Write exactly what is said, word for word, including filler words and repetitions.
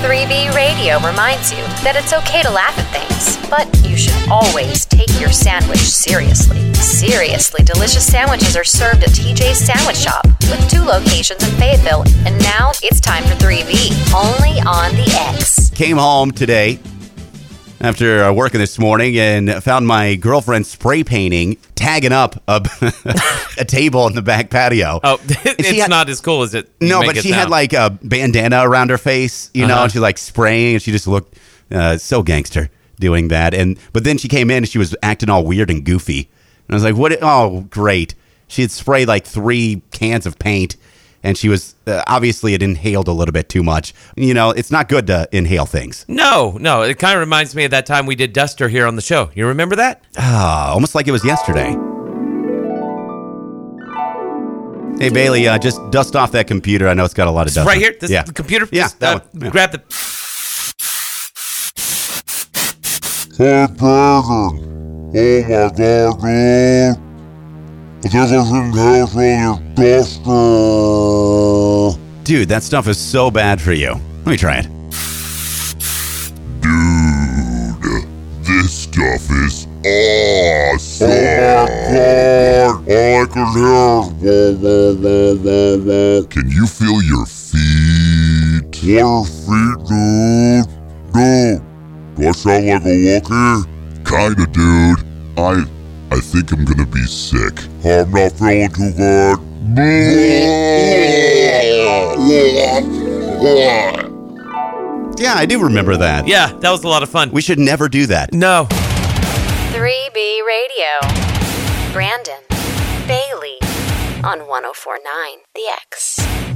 three B Radio reminds you that it's okay to laugh at things, but you should always take your sandwich seriously. Seriously delicious sandwiches are served at T J's Sandwich Shop with two locations in Fayetteville, and now it's time for three B, only on the X. Came home today after uh, working this morning and found my girlfriend spray painting, tagging up a, a table in the back patio. Oh, it's had, not as cool as it No, make but it she sound. had like a bandana around her face, you know, Uh-huh. and she like spraying, and she just looked uh, so gangster doing that. And but then she came in and she was acting all weird and goofy. And I was like, what? Oh, great. She had sprayed like three cans of paint. And she was, uh, obviously, it inhaled a little bit too much. You know, it's not good to inhale things. No, no. It kind of reminds me of that time we did Duster here on the show. You remember that? Ah, almost like it was yesterday. Hey, Bailey, uh, just dust off that computer. I know it's got a lot of dust. Right here? This yeah. the computer? Yeah, Just, that uh, one. Yeah. Grab the... Hey, Dragon. Oh, my God, dude. I think I should inhale some of your duster. Dude, that stuff is so bad for you. Let me try it. Dude, this stuff is awesome. Oh, my God. All I can hear is wah, wah, wah, wah, wah. Can you feel your feet? What are feet, dude? Dude, do I sound like a Wookiee? Kinda, dude. I... I think I'm gonna be sick. I'm not feeling too good. Yeah, I do remember that. Yeah, that was a lot of fun. We should never do that. No. three B Radio. Brandon, Bailey, on one oh four point nine The X.